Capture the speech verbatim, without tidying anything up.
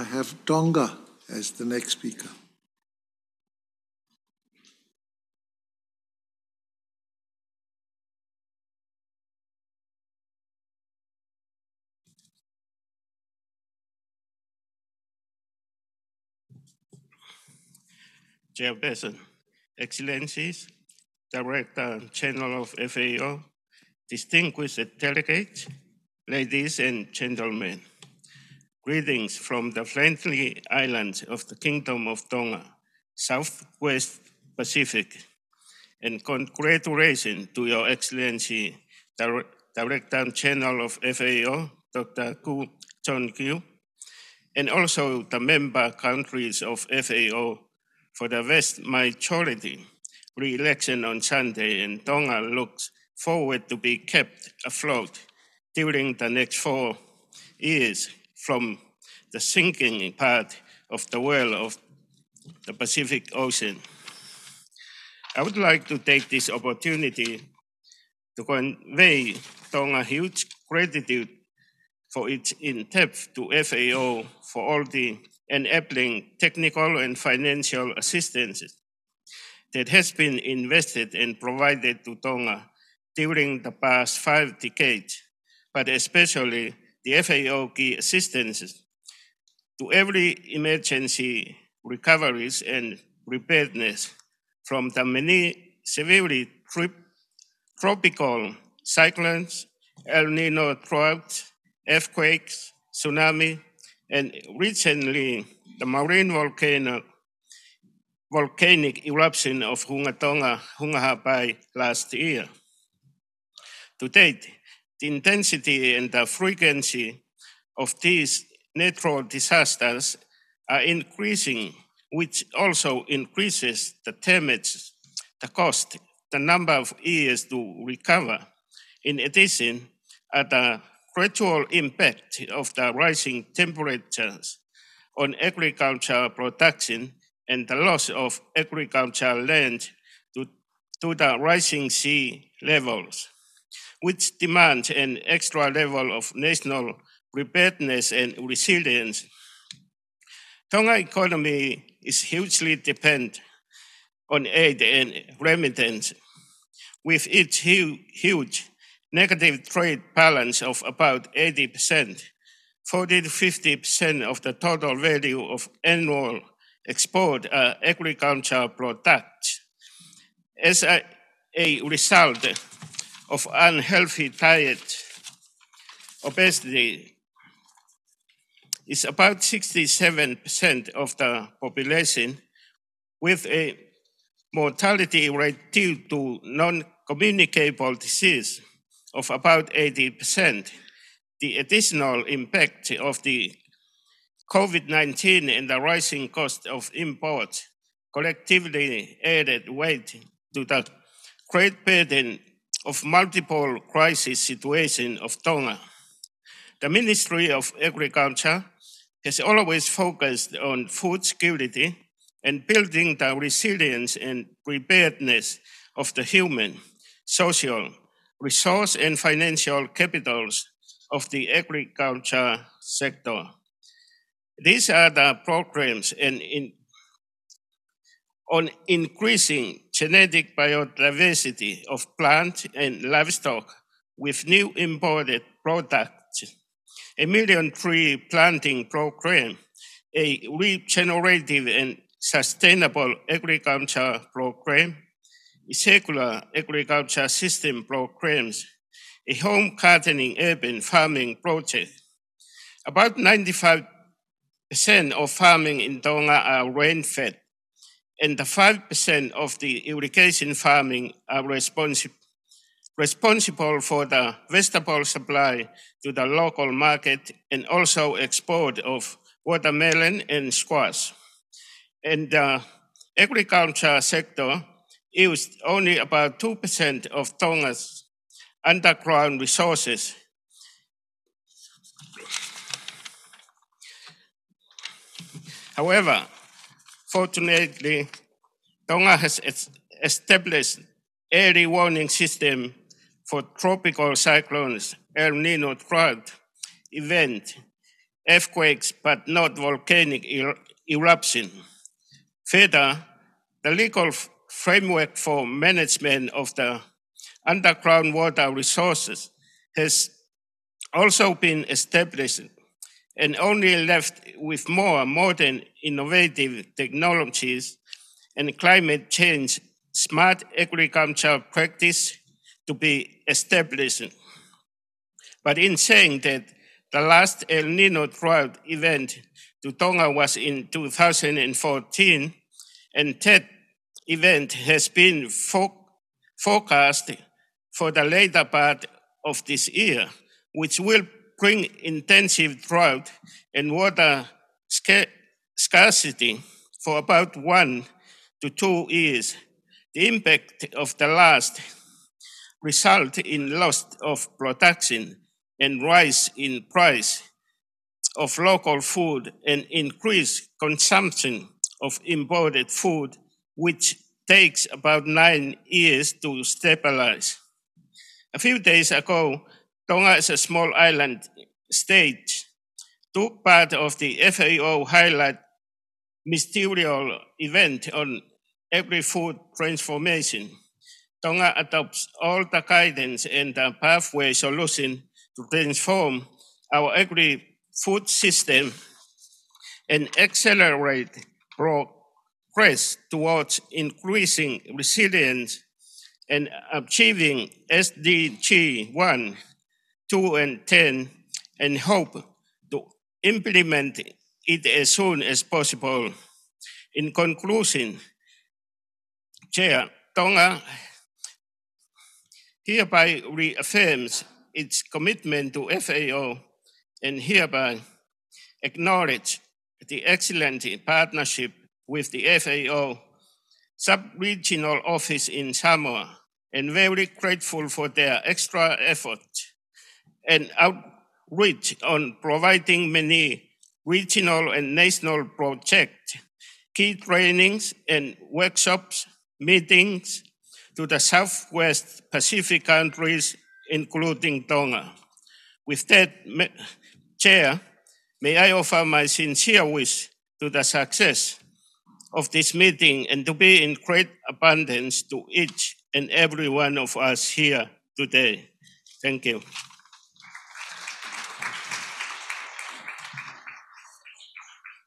I have Tonga as the next speaker. Chairperson, Excellencies, Director General of F A O, distinguished delegates, ladies and gentlemen. Greetings from the friendly islands of the Kingdom of Tonga, Southwest Pacific, and congratulations to Your Excellency, the Director General of F A O, Doctor Koo Chon-kyu, and also the member countries of F A O for the vast majority re-election on Sunday, and Tonga looks forward to be kept afloat during the next four years from the sinking part of the world of the Pacific Ocean. I would like to take this opportunity to convey Tonga's huge gratitude for its in-depth to F A O for all the enabling technical and financial assistance that has been invested and provided to Tonga during the past five decades, but especially the F A O key assistance to every emergency recoveries and preparedness from the many severely tropical cyclones, El Nino droughts, earthquakes, tsunami, and recently the marine volcano, volcanic eruption of Hunga Tonga, Hunga Hapai last year. To date, the intensity and the frequency of these natural disasters are increasing, which also increases the damage, the cost, the number of years to recover. In addition, at the gradual impact of the rising temperatures on agricultural production and the loss of agricultural land to, to the rising sea levels, which demands an extra level of national preparedness and resilience. Tonga economy is hugely dependent on aid and remittance, with its huge negative trade balance of about eighty percent, forty to fifty percent of the total value of annual export are agricultural products. As a, a result of unhealthy diet, obesity is about sixty-seven percent of the population, with a mortality rate due to non-communicable disease of about eighty percent. The additional impact of the COVID nineteen and the rising cost of imports collectively added weight to the great burden of multiple crisis situations of Tonga. The Ministry of Agriculture has always focused on food security and building the resilience and preparedness of the human, social, resource and financial capitals of the agriculture sector. These are the programs and in, on increasing genetic biodiversity of plant and livestock with new imported products, a million tree planting program, a regenerative and sustainable agriculture program, a circular agriculture system programs, a home gardening urban farming project. About ninety-five percent of farming in Tonga are rain-fed, and the five percent of the irrigation farming are responsible responsible for the vegetable supply to the local market and also export of watermelon and squash. And the agriculture sector used only about two percent of Tonga's underground resources. However, fortunately, Tonga has established early warning system for tropical cyclones, El Nino drought event, earthquakes, but not volcanic er- eruption. Further, the legal f- framework for management of the underground water resources has also been established and only left with more modern innovative technologies and climate change smart agriculture practice to be established. But in saying that, the last El Nino drought event to Tonga was in two thousand fourteen, and that event has been fo- forecast for the later part of this year, which will bring intensive drought and water sca- scarcity for about one to two years. The impact of the last result in loss of production and rise in price of local food and increased consumption of imported food, which takes about nine years to stabilize. A few days ago, Tonga is a small island state, took part of the F A O highlight ministerial event on agri-food transformation. Tonga adopts all the guidance and the pathway solution to transform our agri-food system and accelerate progress towards increasing resilience and achieving S D G one, two, and ten, and hope to implement it as soon as possible. In conclusion, Chair, Tonga hereby reaffirms its commitment to F A O and hereby acknowledge the excellent partnership with the F A O sub-regional office in Samoa and very grateful for their extra effort and outreach on providing many regional and national projects, key trainings and workshops, meetings to the Southwest Pacific countries, including Tonga. With that, Chair, may I offer my sincere wish to the success of this meeting and to be in great abundance to each and every one of us here today. Thank you.